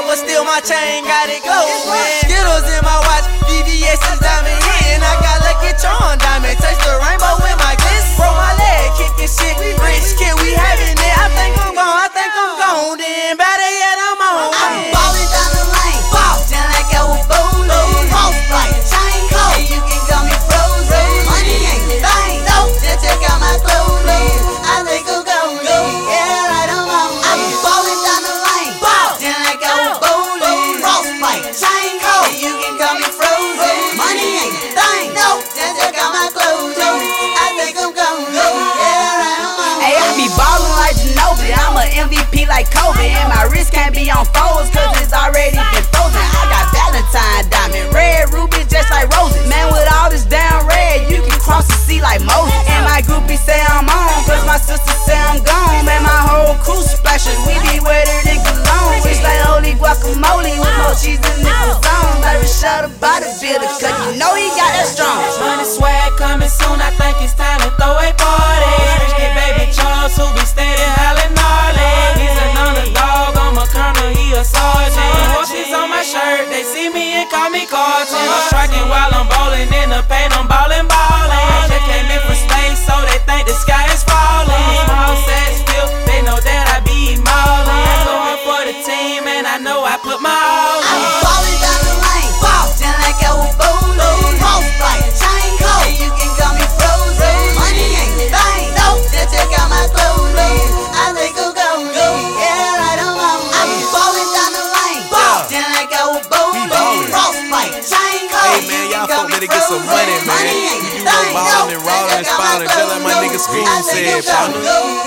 but still my chain got it glowing. Skittles in my watch, VVS is diamond hitting. I got Lucky Charm diamond, touch the rainbow with my glitz. Bro, my leg kicking shit, rich kid, we having it. I think I'm gone, then better yet I'm on. I'm ballin' down the lane, just like I was bowling. Cross like chain coat, and you can call me frozen. Money ain't the thing, no, just check out my clothing. I think I'm gone, yeah, right I'm on. I'm ballin' down the lane, just like I was bowling. Cross like chain coat, and you can call me frozen. Money ain't the thing, no, just check out my clothing. I think I'm gone, yeah, right I'm on. Hey, I be ballin' like Ginobili, I'm a MVP like Kobe, and my wrist can't be on folds cause it's already been frozen. I got Valentine diamond, red rubies just like roses. Man, with all this damn red, you can cross the sea like Moses. And my groupie say I'm on, cause my sister say I'm gone. Man, my whole crew splashes, we be wetter than cologne. It's like holy guacamole with more cheese than nickel zone. Like Rashad about the builder, cause you know he got that strong. Money swag coming soon, I think it's time to throw a party. Rich kid baby Charles who be steady hollering gnarly. He's an underdog, I'm a colonel, he a sergeant. Horses on my shirt, they see me and call me Carlton. I'm striking while I'm bowling in the paint, I'm ballin'. Just came in from space, so they think the sky is falling. Small set still, they know that I be maulin'. I go on for the team and I know I put my all in. I'm ballin' down the lane, just like I was bowling. Cross like chain coat, and you can call me frozen. Money ain't the thing, no, just check out my clothing. I think I'm gone, yeah, right I'm on. I'm ballin' down the lane, just like I was bowling. Cross like chain coat, Hey man, y'all folk better get some money, man. You do no ballin' and rollin' and spallin', just like my nigga Scream said, partner.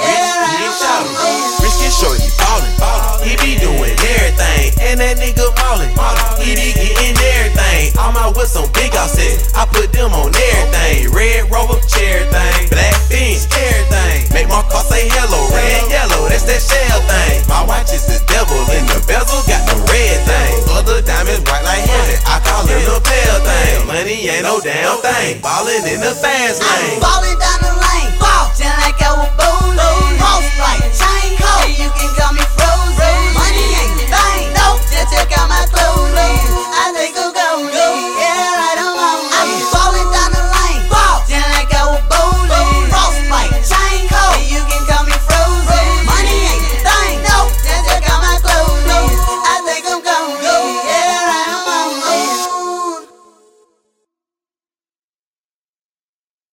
Rich get short, he ballin'. He be doing everything, and that nigga ballin'. He be getting everything. All my whips on big offset, I put them on everything. Red Rover, chair thing. Black Benz, everything. Make my car say hello, red, yellow, that's that shell thing. My watch is the devil, and the bezel got the red thing. Other diamonds white like heaven, I call it a pale thing. Money ain't no damn thing, ballin' in the fast lane. I'm ballin' down the lane, just like I was bowling. Cross like chain coat, and you can call me frozen. Money ain't the thing, no, just check out my